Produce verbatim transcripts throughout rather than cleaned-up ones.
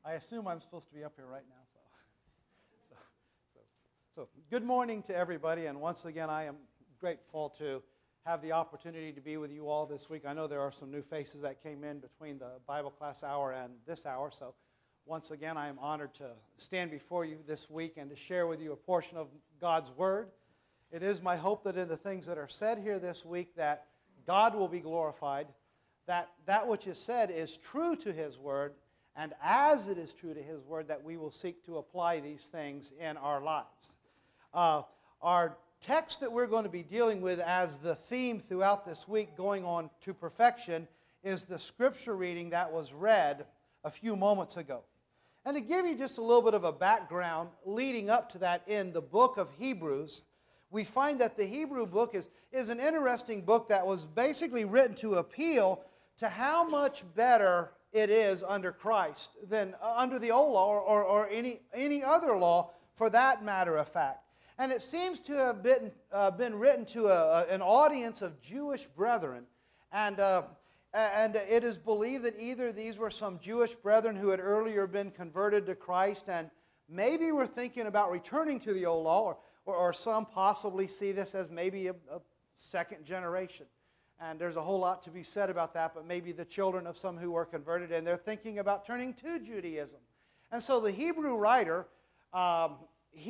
I assume I'm supposed to be up here right now. So, so, so, so good morning to everybody, and once again, I am grateful to have the opportunity to be with you all this week. I know there are some new faces that came in between the Bible class hour and this hour, so once again, I am honored to stand before you this week and to share with you a portion of God's Word. It is my hope that in the things that are said here this week that God will be glorified, that that which is said is true to His Word, and as it is true to His Word, that we will seek to apply these things in our lives. Uh, our text that we're going to be dealing with as the theme throughout this week, going on to perfection, is the scripture reading that was read a few moments ago. And to give you just a little bit of a background leading up to that in the book of Hebrews, we find that the Hebrew book is, is an interesting book that was basically written to appeal to how much better it is under Christ than under the old law or, or, or any, any other law for that matter of fact. And it seems to have been, uh, been written to a, a, an audience of Jewish brethren. And, uh, and it is believed that either these were some Jewish brethren who had earlier been converted to Christ and maybe were thinking about returning to the old law, or, or, or some possibly see this as maybe a, a second generation. And there's a whole lot to be said about that, but maybe the children of some who were converted and they're thinking about turning to Judaism. And so the Hebrew writer, um,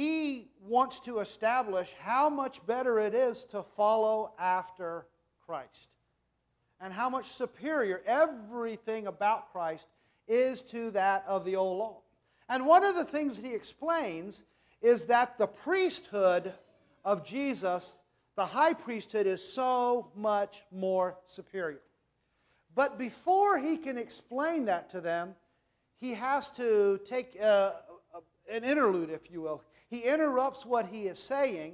he wants to establish how much better it is to follow after Christ and how much superior everything about Christ is to that of the old law. And one of the things that he explains is that the priesthood of Jesus, the high priesthood, is so much more superior. But before he can explain that to them, he has to take uh, an interlude, if you will. He interrupts what he is saying,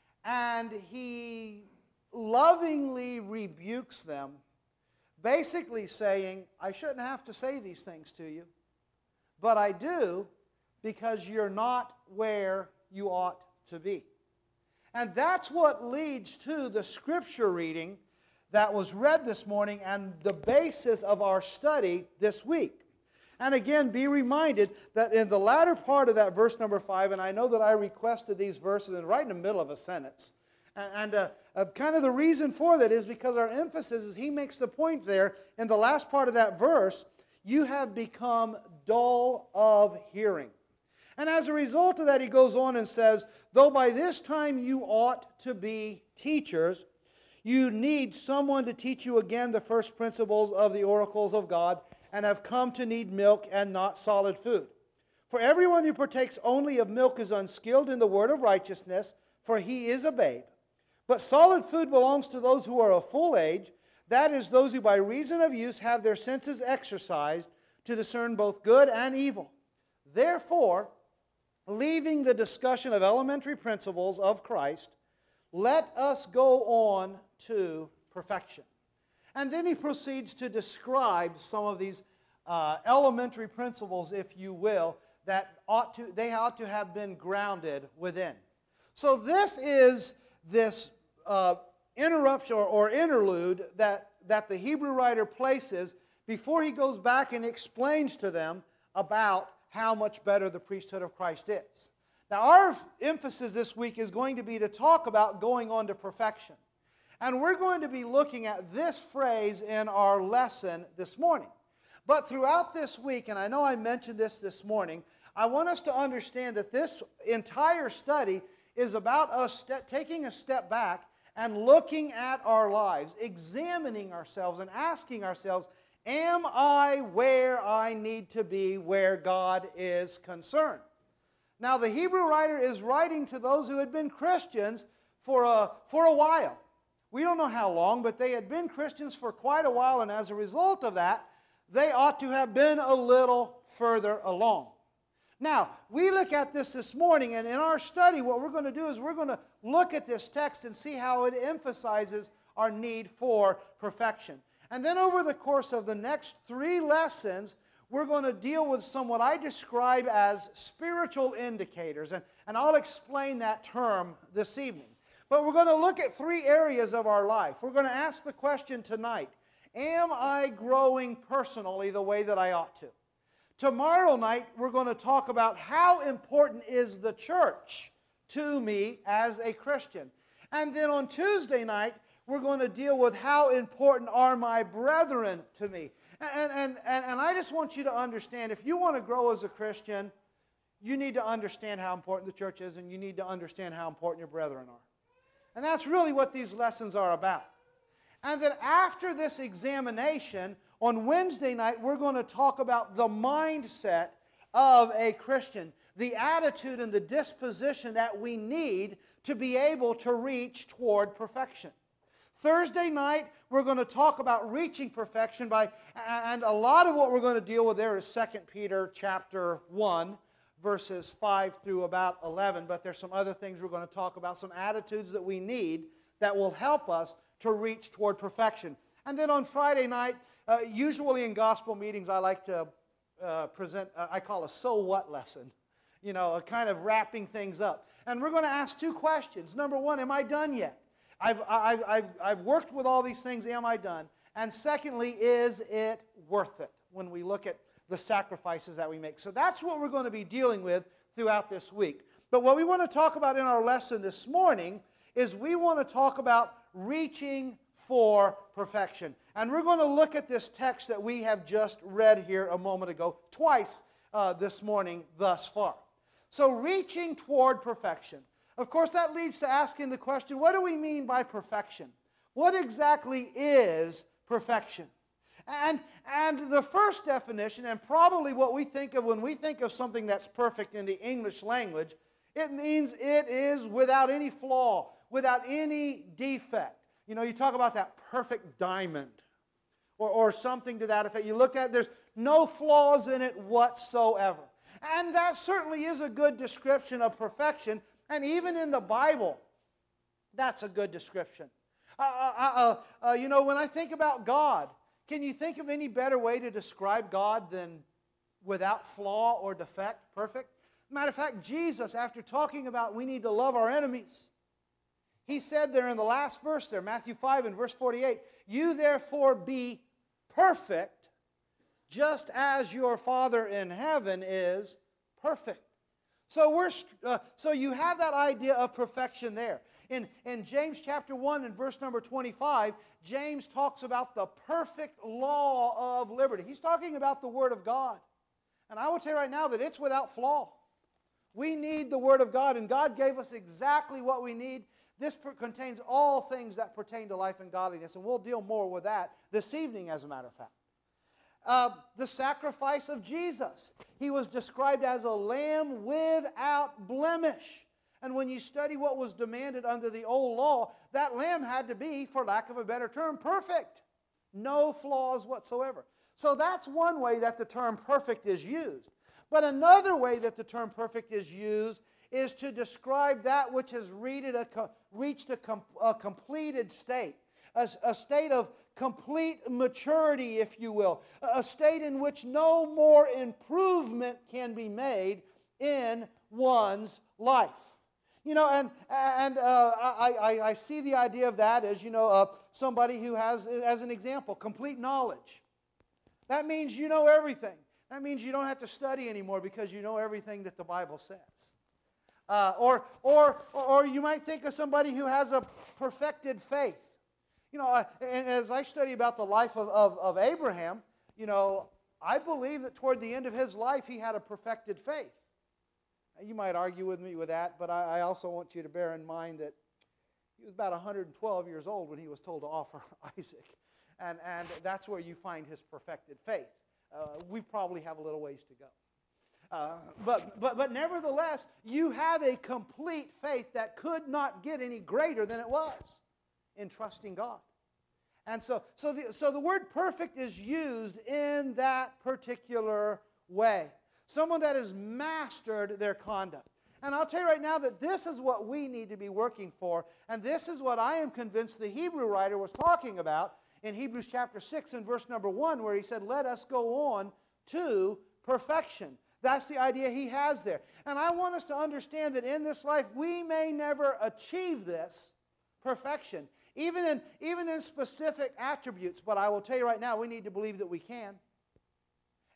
and he lovingly rebukes them, basically saying, I shouldn't have to say these things to you, but I do because you're not where you ought to be. And that's what leads to the scripture reading that was read this morning and the basis of our study this week. And again, be reminded that in the latter part of that verse number five, and I know that I requested these verses and right in the middle of a sentence. And, and uh, uh, kind of the reason for that is because our emphasis is he makes the point there in the last part of that verse, you have become dull of hearing. And as a result of that, he goes on and says, though by this time you ought to be teachers, you need someone to teach you again the first principles of the oracles of God, and have come to need milk and not solid food. For everyone who partakes only of milk is unskilled in the word of righteousness, for he is a babe. But solid food belongs to those who are of full age, that is, those who by reason of use have their senses exercised to discern both good and evil. Therefore, leaving the discussion of elementary principles of Christ, let us go on to perfection. And then he proceeds to describe some of these uh, elementary principles, if you will, that ought to they ought to have been grounded within. So this is this uh, interruption or, or interlude that, that the Hebrew writer places before he goes back and explains to them about how much better the priesthood of Christ is. Now, our emphasis this week is going to be to talk about going on to perfection. And we're going to be looking at this phrase in our lesson this morning. But throughout this week, and I know I mentioned this this morning, I want us to understand that this entire study is about us st- taking a step back and looking at our lives, examining ourselves and asking ourselves, am I where I need to be where God is concerned? Now, the Hebrew writer is writing to those who had been Christians for a, for a while. We don't know how long, but they had been Christians for quite a while, and as a result of that, they ought to have been a little further along. Now, we look at this this morning, and in our study, what we're going to do is we're going to look at this text and see how it emphasizes our need for perfection. And then over the course of the next three lessons, we're going to deal with some what I describe as spiritual indicators, and, and I'll explain that term this evening. But we're going to look at three areas of our life. We're going to ask the question tonight, am I growing personally the way that I ought to? Tomorrow night, we're going to talk about how important is the church to me as a Christian. And then on Tuesday night, we're going to deal with how important are my brethren to me. And, and, and, and I just want you to understand, if you want to grow as a Christian, you need to understand how important the church is, and you need to understand how important your brethren are. And that's really what these lessons are about. And then after this examination, on Wednesday night, we're going to talk about the mindset of a Christian, the attitude and the disposition that we need to be able to reach toward perfection. Thursday night, we're going to talk about reaching perfection by, and a lot of what we're going to deal with there is Second Peter chapter one, verses five through about eleven, but there's some other things we're going to talk about, some attitudes that we need that will help us to reach toward perfection. And then on Friday night, uh, usually in gospel meetings, I like to uh, present, uh, I call a so what lesson, you know, a kind of wrapping things up. And we're going to ask two questions. Number one, am I done yet? I've, I've, I've, I've worked with all these things, am I done? And secondly, is it worth it when we look at the sacrifices that we make? So that's what we're going to be dealing with throughout this week. But what we want to talk about in our lesson this morning is we want to talk about reaching for perfection. And we're going to look at this text that we have just read here a moment ago, twice uh, this morning thus far. So reaching toward perfection. Of course, that leads to asking the question, what do we mean by perfection? What exactly is perfection? And, and the first definition, and probably what we think of when we think of something that's perfect in the English language, it means it is without any flaw, without any defect. You know, you talk about that perfect diamond or, or something to that effect. You look at it, there's no flaws in it whatsoever. And that certainly is a good description of perfection. And even in the Bible, that's a good description. Uh, uh, uh, uh, you know, when I think about God, can you think of any better way to describe God than without flaw or defect, perfect? Matter of fact, Jesus, after talking about we need to love our enemies, he said there in the last verse there, Matthew five and verse forty-eight, you therefore be perfect, just as your Father in heaven is perfect. So we're uh, so you have that idea of perfection there. In, in James chapter one and verse number twenty-five, James talks about the perfect law of liberty. He's talking about the Word of God. And I will tell you right now that it's without flaw. We need the Word of God, and God gave us exactly what we need. This per- contains all things that pertain to life and godliness, and we'll deal more with that this evening, as a matter of fact. Uh, the sacrifice of Jesus. He was described as a lamb without blemish. And when you study what was demanded under the old law, that lamb had to be, for lack of a better term, perfect. No flaws whatsoever. So that's one way that the term perfect is used. But another way that the term perfect is used is to describe that which has reached a, com- a completed state. A, a state of complete maturity, if you will. A state in which no more improvement can be made in one's life. You know, and, and uh, I, I, I see the idea of that as, you know, uh, somebody who has, as an example, complete knowledge. That means you know everything. That means you don't have to study anymore because you know everything that the Bible says. Uh, or, or, or you might think of somebody who has a perfected faith. You know, uh, and as I study about the life of, of, of Abraham, you know, I believe that toward the end of his life he had a perfected faith. You might argue with me with that, but I, I also want you to bear in mind that he was about one hundred twelve years old when he was told to offer Isaac. And, and that's where you find his perfected faith. Uh, we probably have a little ways to go. Uh, but, but, but nevertheless, you have a complete faith that could not get any greater than it was in trusting God. And so, so, the, so the word perfect is used in that particular way. Someone that has mastered their conduct. And I'll tell you right now that this is what we need to be working for, and this is what I am convinced the Hebrew writer was talking about in Hebrews chapter six and verse number one, where he said, let us go on to perfection. That's the idea he has there. And I want us to understand that in this life, we may never achieve this perfection, even in, even in specific attributes, but I will tell you right now, we need to believe that we can.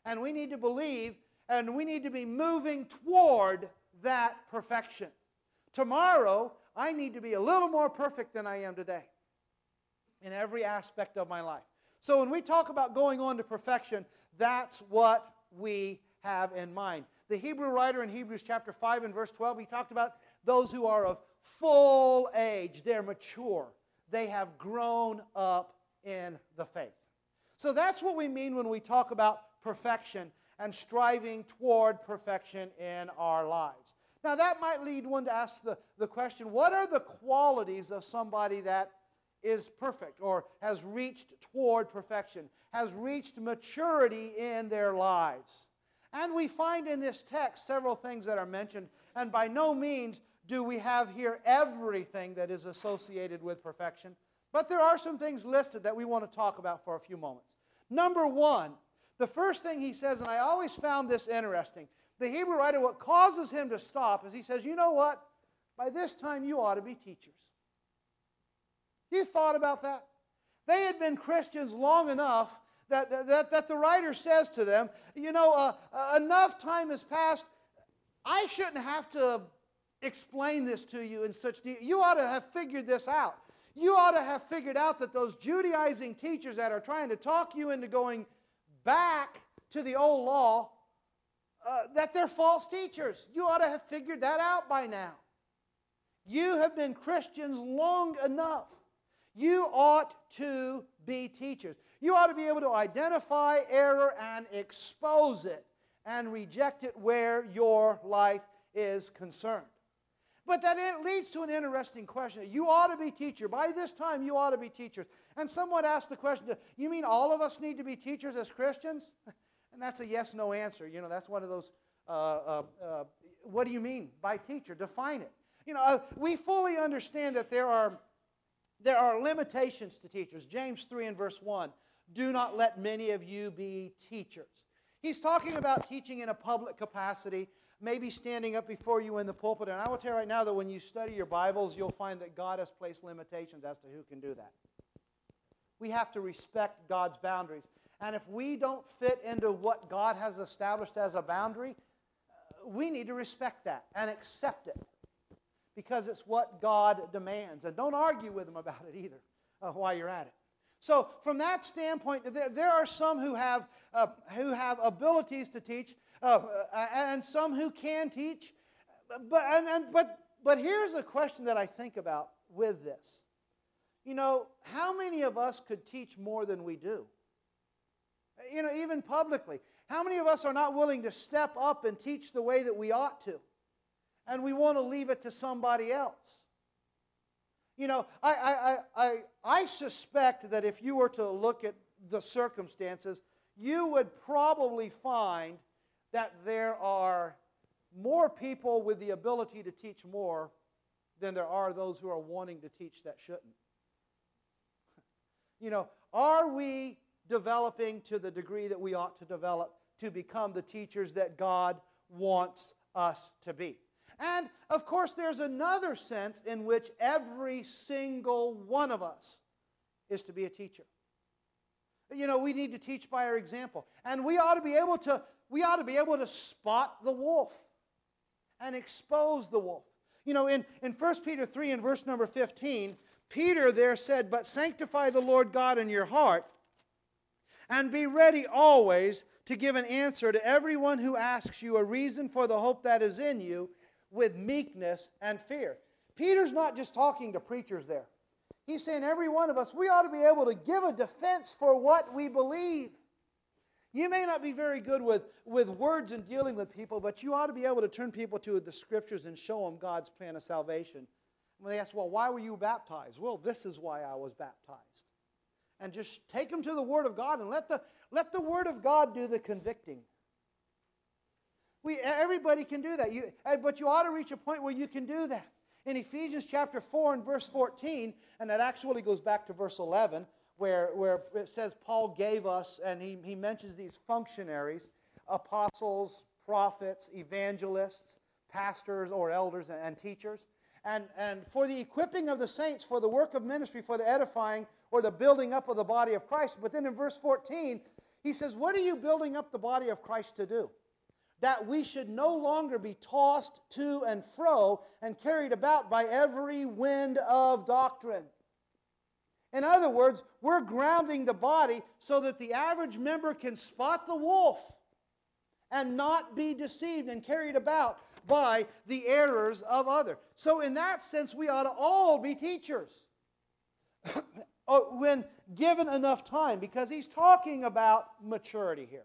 And we need to believe, and we need to be moving toward that perfection. Tomorrow, I need to be a little more perfect than I am today in every aspect of my life. So when we talk about going on to perfection, that's what we have in mind. The Hebrew writer in Hebrews chapter five and verse twelve, he talked about those who are of full age. They're mature. They have grown up in the faith. So that's what we mean when we talk about perfection and striving toward perfection in our lives. Now that might lead one to ask the, the question, what are the qualities of somebody that is perfect or has reached toward perfection, has reached maturity in their lives? And we find in this text several things that are mentioned, and by no means do we have here everything that is associated with perfection, but there are some things listed that we want to talk about for a few moments. Number one, the first thing he says, and I always found this interesting, the Hebrew writer, what causes him to stop is he says, you know what? By this time you ought to be teachers. You thought about that? They had been Christians long enough that, that, that the writer says to them, you know, uh, uh, enough time has passed. I shouldn't have to explain this to you in such detail. You ought to have figured this out. You ought to have figured out that those Judaizing teachers that are trying to talk you into going back to the old law, uh, that they're false teachers. You ought to have figured that out by now. You have been Christians long enough. You ought to be teachers. You ought to be able to identify error and expose it and reject it where your life is concerned. But that it leads to an interesting question. You ought to be teacher. By this time, you ought to be teachers. And someone asked the question, you mean all of us need to be teachers as Christians? And that's a yes-no answer. You know, that's one of those, uh, uh, uh, what do you mean by teacher? Define it. You know, uh, we fully understand that there are, there are limitations to teachers. James three and verse one, do not let many of you be teachers. He's talking about teaching in a public capacity, maybe standing up before you in the pulpit. And I will tell you right now that when you study your Bibles, you'll find that God has placed limitations as to who can do that. We have to respect God's boundaries. And if we don't fit into what God has established as a boundary, we need to respect that and accept it, because it's what God demands. And don't argue with Him about it either uh, while you're at it. So from that standpoint, there, there are some who have, uh, who have abilities to teach, uh, and some who can teach. But, and, and, but, but here's a question that I think about with this. You know, how many of us could teach more than we do? You know, even publicly. How many of us are not willing to step up and teach the way that we ought to? And we want to leave it to somebody else. You know, I, I, I, I suspect that if you were to look at the circumstances, you would probably find that there are more people with the ability to teach more than there are those who are wanting to teach that shouldn't. You know, are we developing to the degree that we ought to develop to become the teachers that God wants us to be? And, of course, there's another sense in which every single one of us is to be a teacher. You know, we need to teach by our example. And we ought to be able to, we ought to be able to spot the wolf and expose the wolf. You know, in, in First Peter three and verse number fifteen, Peter there said, "But sanctify the Lord God in your heart, and be ready always to give an answer to everyone who asks you a reason for the hope that is in you, with meekness and fear." Peter's not just talking to preachers there. He's saying every one of us, we ought to be able to give a defense for what we believe. You may not be very good with, with words and dealing with people, but you ought to be able to turn people to the Scriptures and show them God's plan of salvation. When they ask, well, why were you baptized? Well, this is why I was baptized. And just take them to the Word of God and let the, let the Word of God do the convicting. We, everybody can do that. You, but you ought to reach a point where you can do that. In Ephesians chapter four and verse fourteen, and that actually goes back to verse eleven, where, where it says Paul gave us, and he, he mentions these functionaries, apostles, prophets, evangelists, pastors or elders and, and teachers. And, and for the equipping of the saints, for the work of ministry, for the edifying or the building up of the body of Christ. But then in verse fourteen, He says, what are you building up the body of Christ to do? That we should no longer be tossed to and fro and carried about by every wind of doctrine. In other words, we're grounding the body so that the average member can spot the wolf and not be deceived and carried about by the errors of others. So in that sense, we ought to all be teachers when given enough time, because he's talking about maturity here.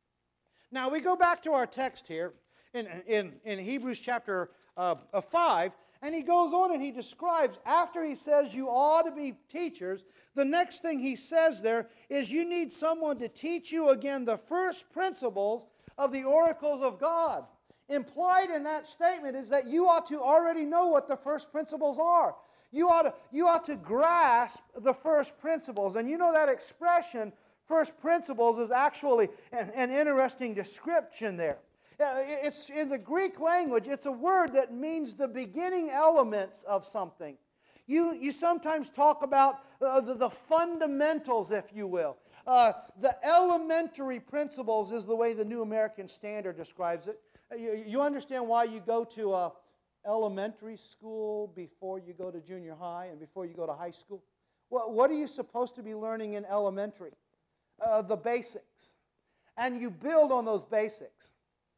Now we go back to our text here in, in, in Hebrews chapter uh, five, and he goes on and he describes, after he says you ought to be teachers, the next thing he says there is you need someone to teach you again the first principles of the oracles of God. Implied in that statement is that you ought to already know what the first principles are. You ought to, you ought to grasp the first principles. And you know that expression, first principles, is actually an, an interesting description there. It's in the Greek language, it's a word that means the beginning elements of something. You, you sometimes talk about uh, the, the fundamentals, if you will. Uh, the elementary principles is the way the New American Standard describes it. You, you understand why you go to a elementary school before you go to junior high and before you go to high school? Well, what are you supposed to be learning in elementary? Uh, the basics. And you build on those basics.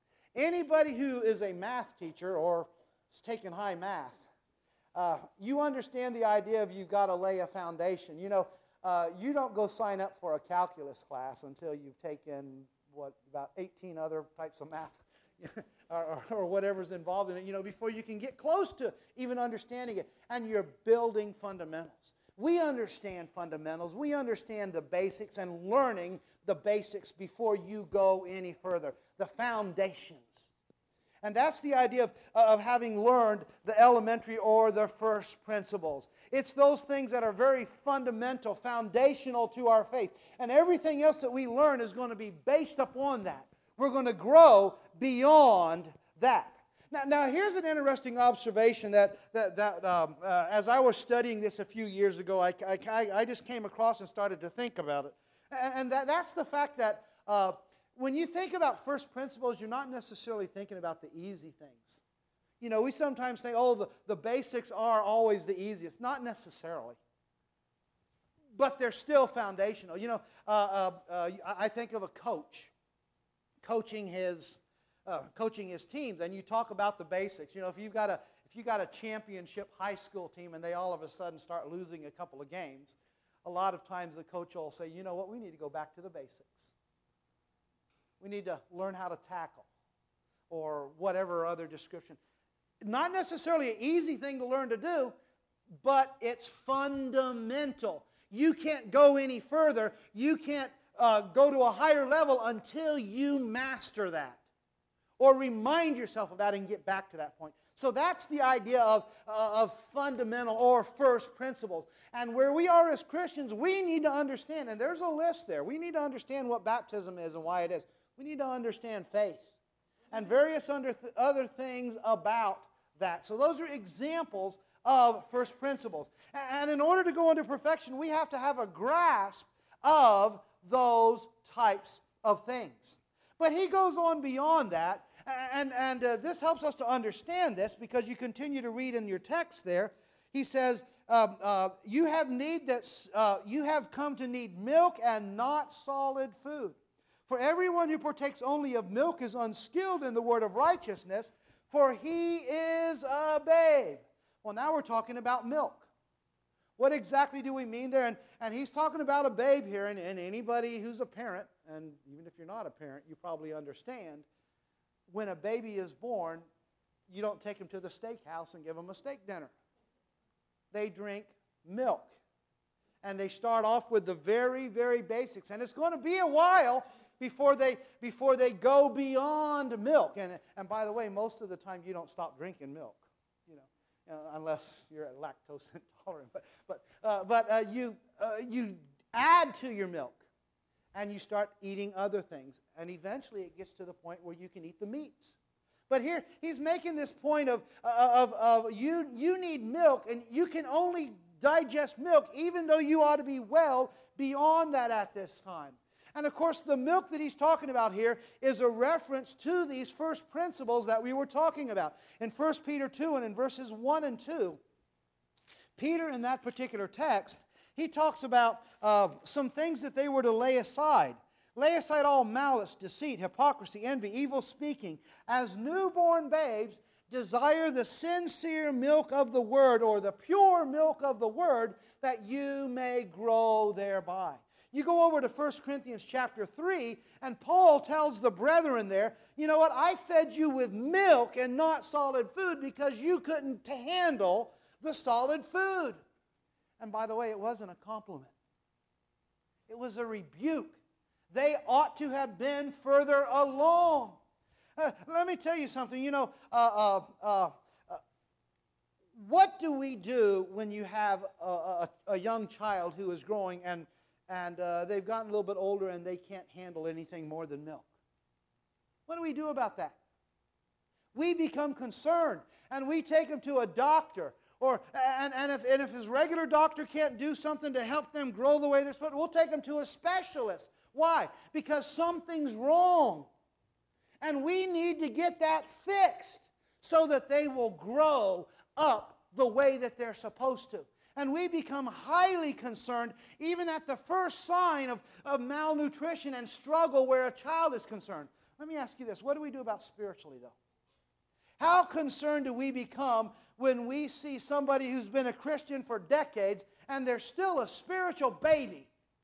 Anybody who is a math teacher or has taken high math, uh, you understand the idea of you've got to lay a foundation. You know, uh, you don't go sign up for a calculus class until you've taken, what, about eighteen other types of math or, or whatever's involved in it, you know, before you can get close to even understanding it. And you're building fundamentals. We understand fundamentals. We understand the basics and learning the basics before you go any further. The foundations. And that's the idea of, of having learned the elementary or the first principles. It's those things that are very fundamental, foundational to our faith. And everything else that we learn is going to be based upon that. We're going to grow beyond that. Now, now here's an interesting observation that, that, that um, uh, as I was studying this a few years ago, I, I, I just came across and started to think about it. And, and that, that's the fact that uh, when you think about first principles, you're not necessarily thinking about the easy things. You know, we sometimes think, oh, the, the basics are always the easiest. Not necessarily. But they're still foundational. You know, uh, uh, uh, I think of a coach coaching his uh, coaching his teams, and you talk about the basics. You know, if you've got a if you got a championship high school team and they all of a sudden start losing a couple of games, a lot of times the coach will say, you know what, we need to go back to the basics. We need to learn how to tackle, or whatever other description. Not necessarily an easy thing to learn to do, but it's fundamental. You can't go any further. You can't uh, go to a higher level until you master that, or remind yourself of that and get back to that point. So that's the idea of, uh, of fundamental or first principles. And where we are as Christians, we need to understand, and there's a list there. We need to understand what baptism is and why it is. We need to understand faith and various under th- other things about that. So those are examples of first principles. And in order to go into perfection, we have to have a grasp of those types of things. But he goes on beyond that, and, and uh, this helps us to understand this because you continue to read in your text there. He says, um, uh, you have need that uh, you have come to need milk and not solid food. For everyone who partakes only of milk is unskilled in the word of righteousness, for he is a babe. Well, now we're talking about milk. What exactly do we mean there? And, and he's talking about a babe here, and, and anybody who's a parent, and even if you're not a parent, you probably understand, when a baby is born, you don't take him to the steakhouse and give him a steak dinner. They drink milk. And they start off with the very, very basics. And it's going to be a while before they before they go beyond milk. And, and by the way, most of the time you don't stop drinking milk, you know, uh, unless you're lactose intolerant. But but uh, but uh, you uh, you add to your milk, and you start eating other things, and eventually it gets to the point where you can eat the meats. But here he's making this point of uh, of of you you need milk, and you can only digest milk, even though you ought to be well beyond that at this time. And of course, the milk that he's talking about here is a reference to these first principles that we were talking about. In First Peter two and in verses one and two, Peter, in that particular text, he talks about uh, some things that they were to lay aside. Lay aside all malice, deceit, hypocrisy, envy, evil speaking. As newborn babes, desire the sincere milk of the Word, or the pure milk of the Word, that you may grow thereby. You go over to First Corinthians chapter three, and Paul tells the brethren there, you know what, I fed you with milk and not solid food because you couldn't handle the solid food. And by the way, it wasn't a compliment. It was a rebuke. They ought to have been further along. Uh, let me tell you something. You know, uh, uh, uh, uh, what do we do when you have a, a, a young child who is growing and, and uh, they've gotten a little bit older and they can't handle anything more than milk? What do we do about that? We become concerned and we take them to a doctor. Or, and, and, if, and if his regular doctor can't do something to help them grow the way they're supposed to, we'll take them to a specialist. Why? Because something's wrong. And we need to get that fixed so that they will grow up the way that they're supposed to. And we become highly concerned even at the first sign of, of malnutrition and struggle where a child is concerned. Let me ask you this. What do we do about spiritually, though? How concerned do we become when we see somebody who's been a Christian for decades and they're still a spiritual baby?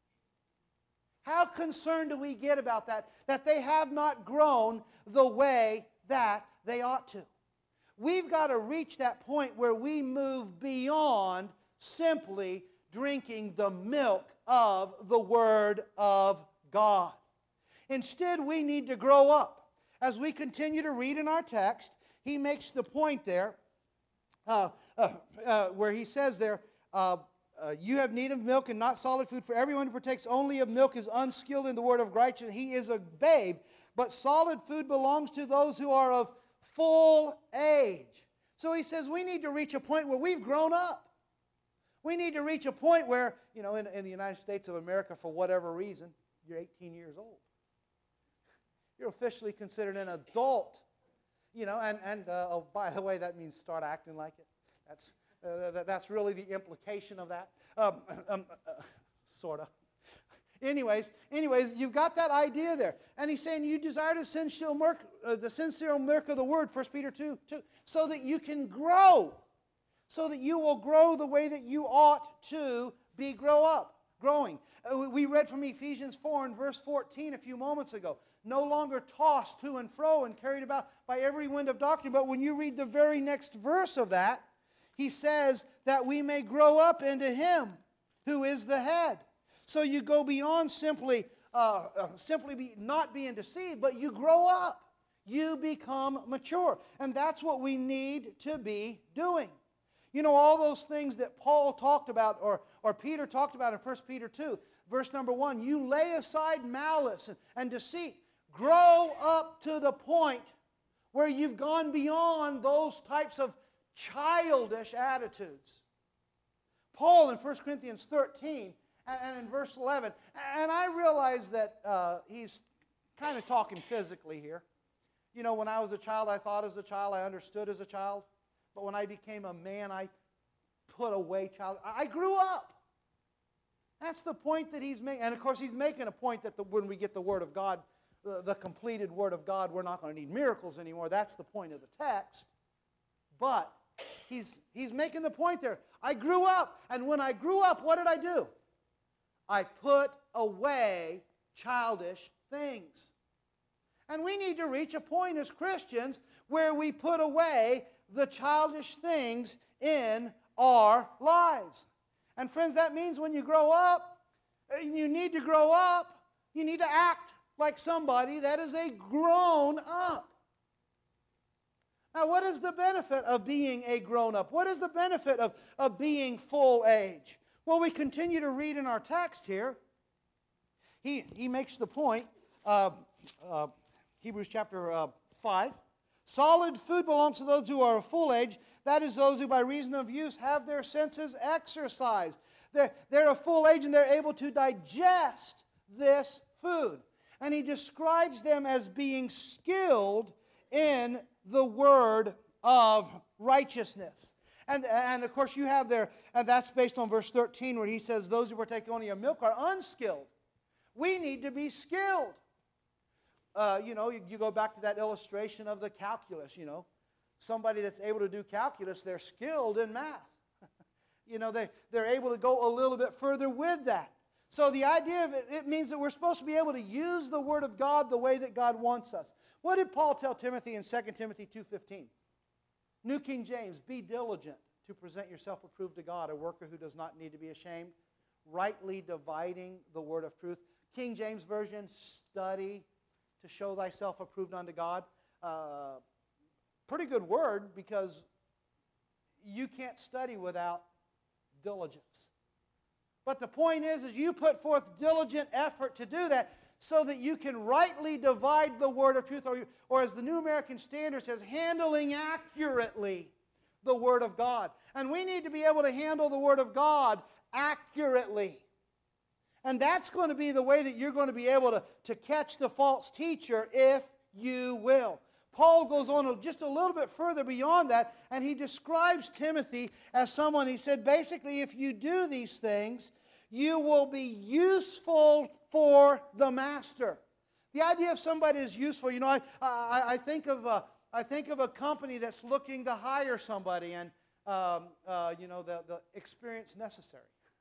How concerned do we get about that? That they have not grown the way that they ought to. We've got to reach that point where we move beyond simply drinking the milk of the Word of God. Instead, we need to grow up. As we continue to read in our text, he makes the point there uh, uh, uh, where he says there, uh, Uh, you have need of milk and not solid food, for everyone who partakes only of milk is unskilled in the word of righteousness. He is a babe, but solid food belongs to those who are of full age. So he says we need to reach a point where we've grown up. We need to reach a point where, you know, in, in the United States of America, for whatever reason, you're eighteen years old. You're officially considered an adult. You know, and, and uh, oh, by the way, that means start acting like it. That's... Uh, that's really the implication of that, um, um, uh, sort of. Anyways, anyways, you've got that idea there. And he's saying you desire the sincere milk, uh, the sincere milk of the Word, First Peter two, two, so that you can grow, so that you will grow the way that you ought to be grow up, growing. Uh, we read from Ephesians four and verse fourteen a few moments ago. No longer tossed to and fro and carried about by every wind of doctrine. But when you read the very next verse of that, he says that we may grow up into Him who is the head. So you go beyond simply, uh, uh, simply be, not being deceived, but you grow up. You become mature. And that's what we need to be doing. You know, all those things that Paul talked about, or, or Peter talked about in First Peter two, verse number one, you lay aside malice and, and deceit. Grow up to the point where you've gone beyond those types of childish attitudes. Paul in First Corinthians thirteen and in verse eleven, and I realize that uh, he's kind of talking physically here. You know, when I was a child, I thought as a child, I understood as a child. But when I became a man, I put away child. I grew up. That's the point that he's making. And of course, he's making a point that the, when we get the Word of God, the, the completed Word of God, we're not going to need miracles anymore. That's the point of the text. But He's, he's making the point there. I grew up, and when I grew up, what did I do? I put away childish things. And we need to reach a point as Christians where we put away the childish things in our lives. And friends, that means when you grow up, you need to grow up, you need to act like somebody that is a grown up. Now, what is the benefit of being a grown-up? What is the benefit of, of being full age? Well, we continue to read in our text here. He, he makes the point, uh, uh, Hebrews chapter uh, five. Solid food belongs to those who are of full age. That is those who by reason of use have their senses exercised. They're, they're of full age and they're able to digest this food. And he describes them as being skilled in the word of righteousness. And, and of course you have there, and that's based on verse thirteen where he says those who partake only of milk are unskilled. We need to be skilled. Uh, you know, you, you go back to that illustration of the calculus, you know. Somebody that's able to do calculus, they're skilled in math. You know, they, they're able to go a little bit further with that. So the idea of it, it means that we're supposed to be able to use the Word of God the way that God wants us. What did Paul tell Timothy in Second Timothy two fifteen? New King James, be diligent to present yourself approved to God, a worker who does not need to be ashamed, rightly dividing the word of truth. King James Version, study to show thyself approved unto God. Uh, pretty good word, because you can't study without diligence. But the point is, is you put forth diligent effort to do that so that you can rightly divide the word of truth, or, or as the New American Standard says, handling accurately the word of God. And we need to be able to handle the word of God accurately. And that's going to be the way that you're going to be able to, to catch the false teacher, if you will. Paul goes on just a little bit further beyond that, and he describes Timothy as someone, he said, basically, if you do these things, you will be useful for the master. The idea of somebody is useful, you know, I, I, I, think of a, I think of a company that's looking to hire somebody, and, um, uh, you know, the, the experience necessary.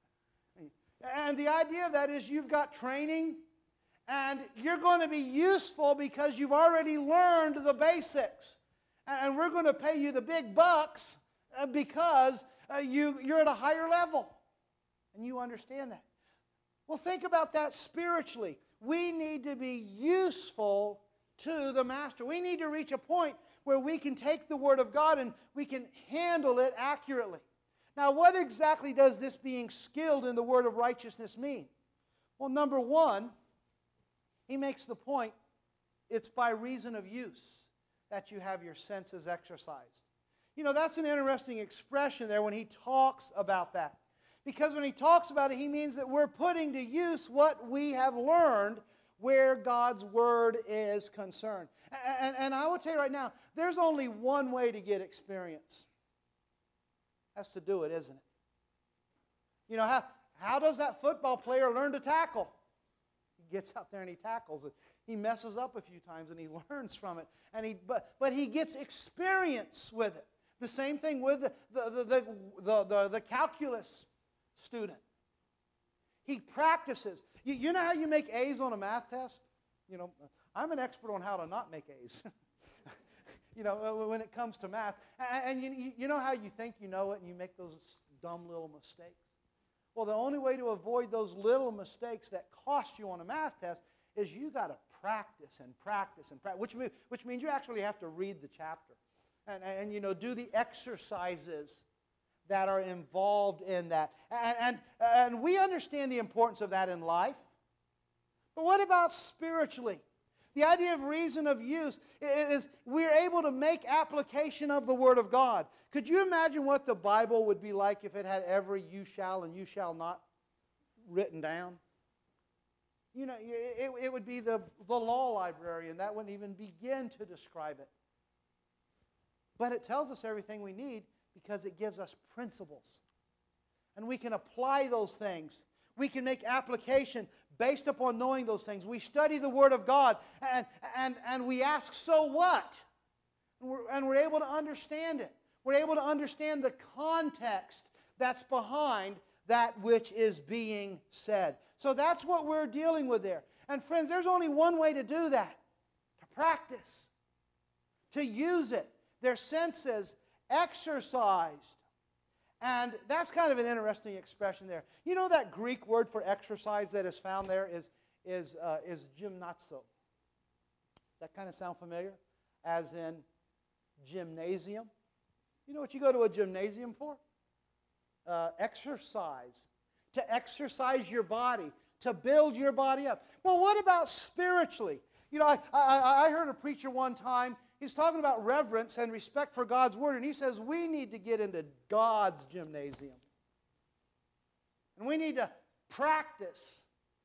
And the idea of that is you've got training, and you're going to be useful because you've already learned the basics. And we're going to pay you the big bucks because you, you're at a higher level. And you understand that. Well, think about that spiritually. We need to be useful to the master. We need to reach a point where we can take the Word of God and we can handle it accurately. Now, what exactly does this being skilled in the word of righteousness mean? Well, number one, he makes the point, it's by reason of use that you have your senses exercised. You know, that's an interesting expression there when he talks about that. Because when he talks about it, he means that we're putting to use what we have learned where God's Word is concerned. And, and I will tell you right now, there's only one way to get experience. That's to do it, isn't it? You know, how, how does that football player learn to tackle? He gets out there and he tackles it. He messes up a few times and he learns from it. And he, but, but he gets experience with it. The same thing with the, the, the, the, the, the, the calculus student. He practices. You, you know how you make A's on a math test? You know, I'm an expert on how to not make A's. You know, when it comes to math. And you, you know how you think you know it and you make those dumb little mistakes? Well, the only way to avoid those little mistakes that cost you on a math test is you got to practice and practice and practice, which, which means you actually have to read the chapter. And, and, you know, do the exercises that are involved in that. And, and, and we understand the importance of that in life. But what about spiritually? The idea of reason of use is we're able to make application of the Word of God. Could you imagine what the Bible would be like if it had every you shall and you shall not written down? You know, it, it would be the, the law library, and that wouldn't even begin to describe it. But it tells us everything we need because it gives us principles. And we can apply those things. We can make application based upon knowing those things. We study the Word of God, and, and, and we ask, so what? And we're, and we're able to understand it. We're able to understand the context that's behind that which is being said. So that's what we're dealing with there. And friends, there's only one way to do that. To practice. To use it. Their senses exercised. And that's kind of an interesting expression there. You know that Greek word for exercise that is found there is, is, uh, is gymnazo. Does that kind of sound familiar? As in gymnasium. You know what you go to a gymnasium for? Uh, exercise. To exercise your body. To build your body up. Well, what about spiritually? You know, I, I, I heard a preacher one time. He's talking about reverence and respect for God's Word, and he says we need to get into God's gymnasium. And we need to practice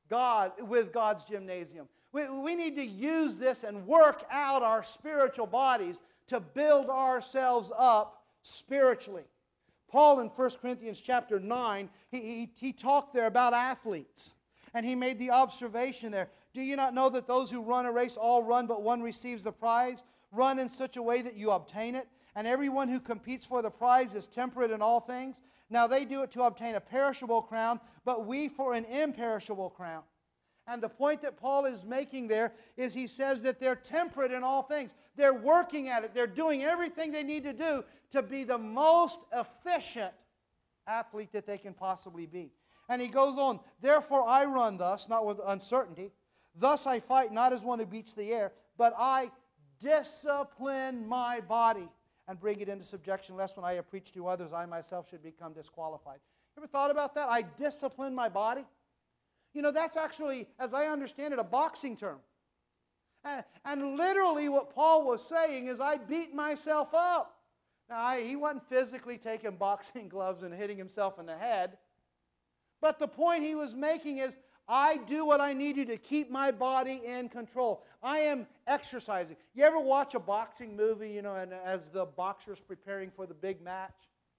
God, with God's gymnasium. We, we need to use this and work out our spiritual bodies to build ourselves up spiritually. Paul in First Corinthians chapter nine, he, he, he talked there about athletes. And he made the observation there, do you not know that those who run a race all run, but one receives the prize? Run in such a way that you obtain it. And everyone who competes for the prize is temperate in all things. Now they do it to obtain a perishable crown, but we for an imperishable crown. And the point that Paul is making there is he says that they're temperate in all things. They're working at it. They're doing everything they need to do to be the most efficient athlete that they can possibly be. And he goes on, therefore I run thus, not with uncertainty. Thus I fight not as one who beats the air, but I discipline my body and bring it into subjection, lest when I have preached to others, I myself should become disqualified. Ever thought about that? I discipline my body. You know, that's actually, as I understand it, a boxing term. And, and literally what Paul was saying is, I beat myself up. Now, I, he wasn't physically taking boxing gloves and hitting himself in the head. But the point he was making is, I do what I need to to keep my body in control. I am exercising. You ever watch a boxing movie, you know, and as the boxer's preparing for the big match?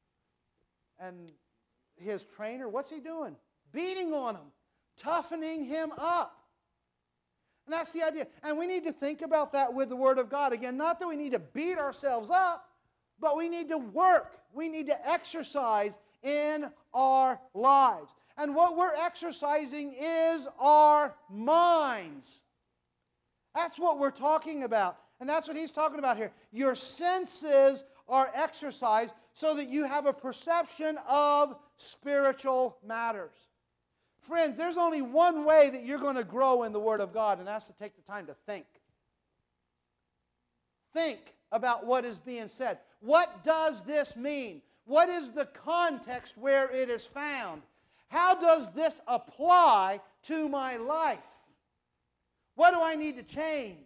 And his trainer, what's he doing? Beating on him. Toughening him up. And that's the idea. And we need to think about that with the Word of God. Again, not that we need to beat ourselves up, but we need to work. We need to exercise in our lives. And what we're exercising is our minds. That's what we're talking about. And that's what he's talking about here. Your senses are exercised so that you have a perception of spiritual matters. Friends, there's only one way that you're going to grow in the Word of God, and that's to take the time to think. Think about what is being said. What does this mean? What is the context where it is found? How does this apply to my life? What do I need to change?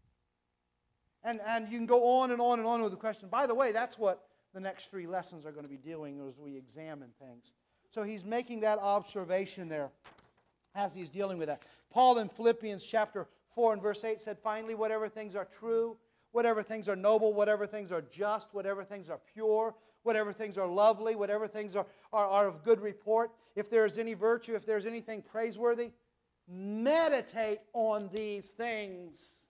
And, and you can go on and on and on with the question. By the way, that's what the next three lessons are going to be doing as we examine things. So he's making that observation there as he's dealing with that. Paul in Philippians chapter four and verse eight said, finally, whatever things are true, whatever things are noble, whatever things are just, whatever things are pure, whatever things are lovely, whatever things are, are, are of good report, if there is any virtue, if there is anything praiseworthy, meditate on these things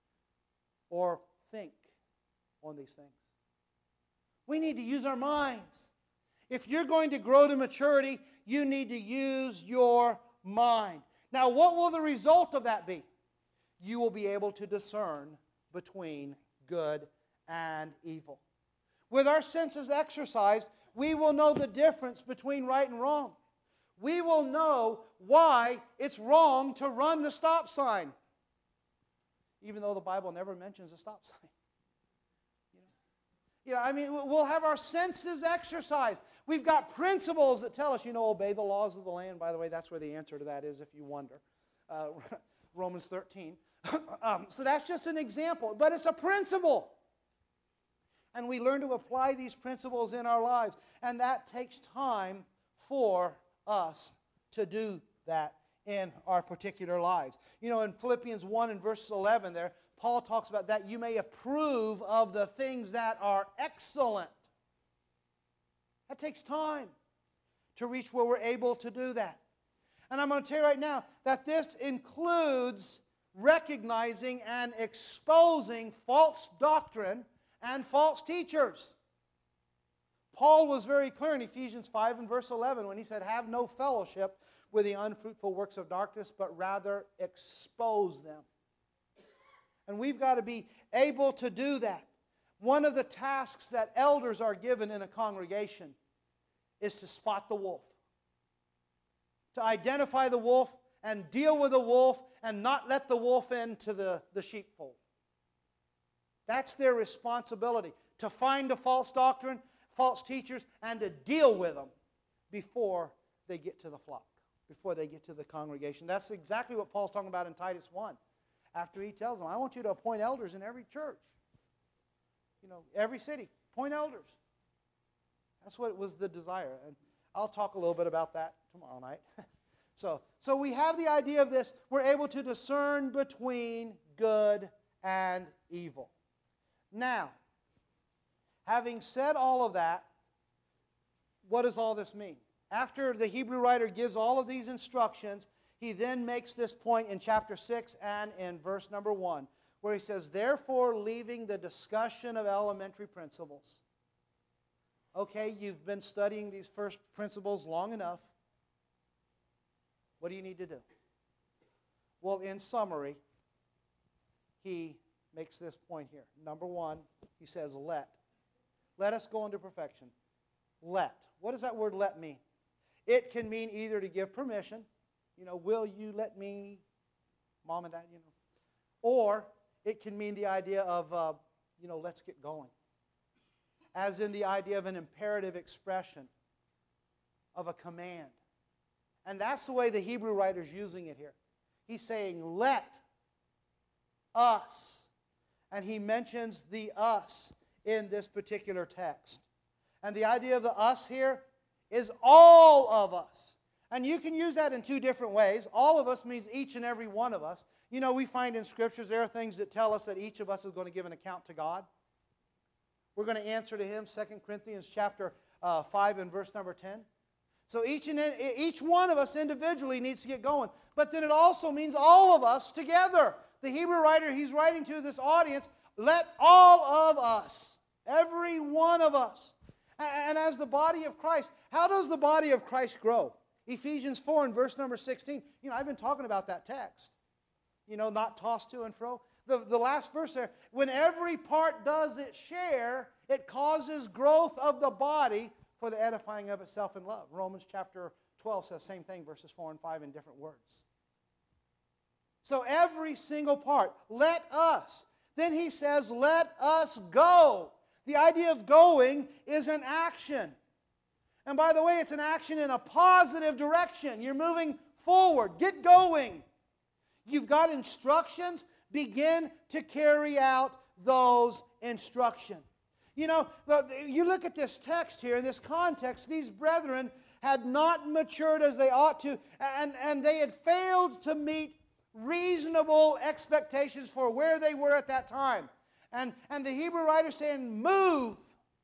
or think on these things. We need to use our minds. If you're going to grow to maturity, you need to use your mind. Now, what will the result of that be? You will be able to discern between good and evil. With our senses exercised, we will know the difference between right and wrong. We will know why it's wrong to run the stop sign, even though the Bible never mentions a stop sign. You know, I mean, we'll have our senses exercised. We've got principles that tell us, you know, obey the laws of the land. By the way, that's where the answer to that is, if you wonder. Uh, Romans thirteen. um, so that's just an example, but it's a principle. And we learn to apply these principles in our lives. And that takes time for us to do that in our particular lives. You know, in Philippians one and verse eleven there, Paul talks about that you may approve of the things that are excellent. That takes time to reach where we're able to do that. And I'm going to tell you right now that this includes recognizing and exposing false doctrine and false teachers. Paul was very clear in Ephesians five and verse eleven when he said, have no fellowship with the unfruitful works of darkness, but rather expose them. And we've got to be able to do that. One of the tasks that elders are given in a congregation is to spot the wolf. To identify the wolf and deal with the wolf and not let the wolf into the, the sheepfold. That's their responsibility, to find a false doctrine, false teachers, and to deal with them before they get to the flock, before they get to the congregation. That's exactly what Paul's talking about in Titus one. After he tells them, I want you to appoint elders in every church. You know, every city. Appoint elders. That's what was the desire. And I'll talk a little bit about that tomorrow night. So, so we have the idea of this. We're able to discern between good and evil. Now, having said all of that, what does all this mean? After the Hebrew writer gives all of these instructions, he then makes this point in chapter six and in verse number one, where he says, therefore, leaving the discussion of elementary principles. Okay, you've been studying these first principles long enough. What do you need to do? Well, in summary, he makes this point here. Number one, he says, let. Let us go into perfection. Let. What does that word let mean? It can mean either to give permission, you know, will you let me, mom and dad, you know. Or it can mean the idea of, uh, you know, let's get going. As in the idea of an imperative expression of a command. And that's the way the Hebrew writer's using it here. He's saying, let us. And he mentions the us in this particular text. And the idea of the us here is all of us. And you can use that in two different ways. All of us means each and every one of us. You know, we find in Scriptures there are things that tell us that each of us is going to give an account to God. We're going to answer to Him, Second Corinthians chapter uh, five and verse number ten. So each, and each one of us individually needs to get going. But then it also means all of us together. The Hebrew writer, he's writing to this audience, let all of us, every one of us. And as the body of Christ, how does the body of Christ grow? Ephesians four and verse number sixteen. You know, I've been talking about that text. You know, not tossed to and fro. The, the last verse there, when every part does its share, it causes growth of the body for the edifying of itself in love. Romans chapter twelve says the same thing, verses four and five in different words. So every single part, let us. Then he says, let us go. The idea of going is an action. And by the way, it's an action in a positive direction. You're moving forward. Get going. You've got instructions. Begin to carry out those instructions. You know, you look at this text here, in this context, these brethren had not matured as they ought to, and, and they had failed to meet reasonable expectations for where they were at that time. And, and the Hebrew writer is saying, move,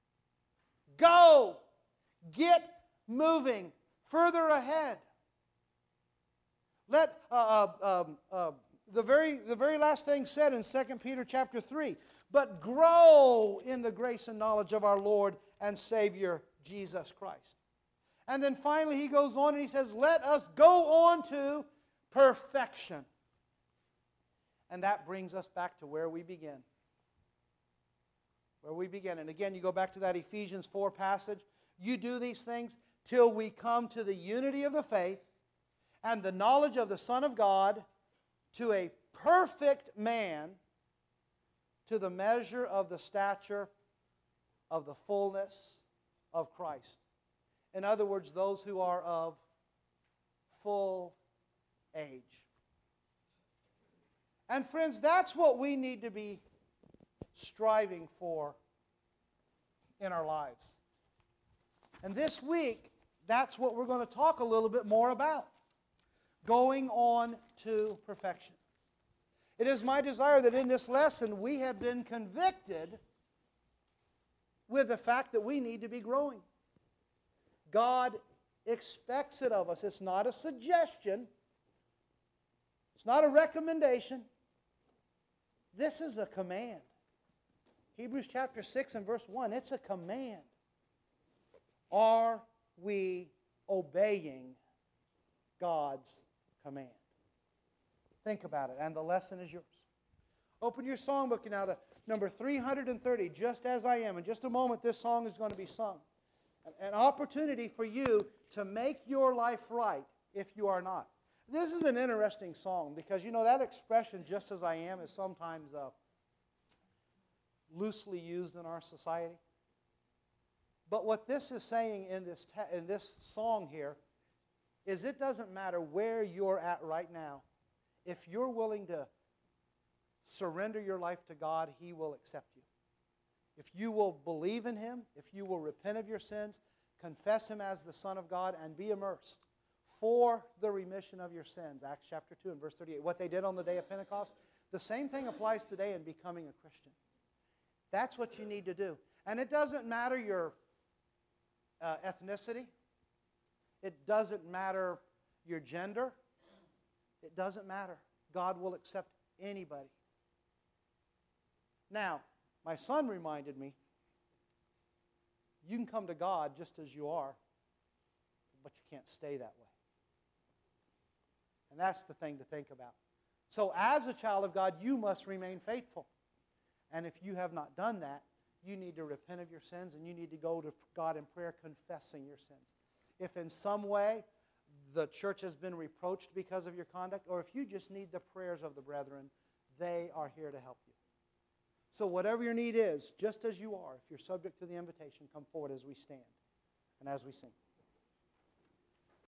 go, get moving, further ahead. Let, uh, uh, um, uh, the, very, the very last thing said in Second Peter chapter three, but grow in the grace and knowledge of our Lord and Savior, Jesus Christ. And then finally he goes on and he says, let us go on to perfection. And that brings us back to where we begin. Where we begin. And again, you go back to that Ephesians four passage. You do these things till we come to the unity of the faith and the knowledge of the Son of God, to a perfect man, to the measure of the stature of the fullness of Christ. In other words, those who are of full age. And friends, that's what we need to be striving for in our lives. And this week, that's what we're going to talk a little bit more about. Going on to perfection. It is my desire that in this lesson we have been convicted with the fact that we need to be growing. God expects it of us. It's not a suggestion. It's not a recommendation. This is a command. Hebrews chapter six and verse one, it's a command. Are we obeying God's command? Think about it, and the lesson is yours. Open your songbook now to number three hundred thirty, Just As I Am. In just a moment, this song is going to be sung. An opportunity for you to make your life right if you are not. This is an interesting song because, you know, that expression, just as I am, is sometimes uh, loosely used in our society. But what this is saying in this, te- in this song here is it doesn't matter where you're at right now. If you're willing to surrender your life to God, He will accept you. If you will believe in Him, if you will repent of your sins, confess Him as the Son of God, and be immersed for the remission of your sins. Acts chapter two and verse thirty-eight. What they did on the day of Pentecost, the same thing applies today in becoming a Christian. That's what you need to do. And it doesn't matter your uh, ethnicity. It doesn't matter your gender. It doesn't matter. God will accept anybody. Now, my son reminded me, you can come to God just as you are, but you can't stay that way. And that's the thing to think about. So as a child of God, you must remain faithful. And if you have not done that, you need to repent of your sins and you need to go to God in prayer confessing your sins. If in some way the church has been reproached because of your conduct, or if you just need the prayers of the brethren, they are here to help you. So whatever your need is, just as you are, if you're subject to the invitation, come forward as we stand and as we sing.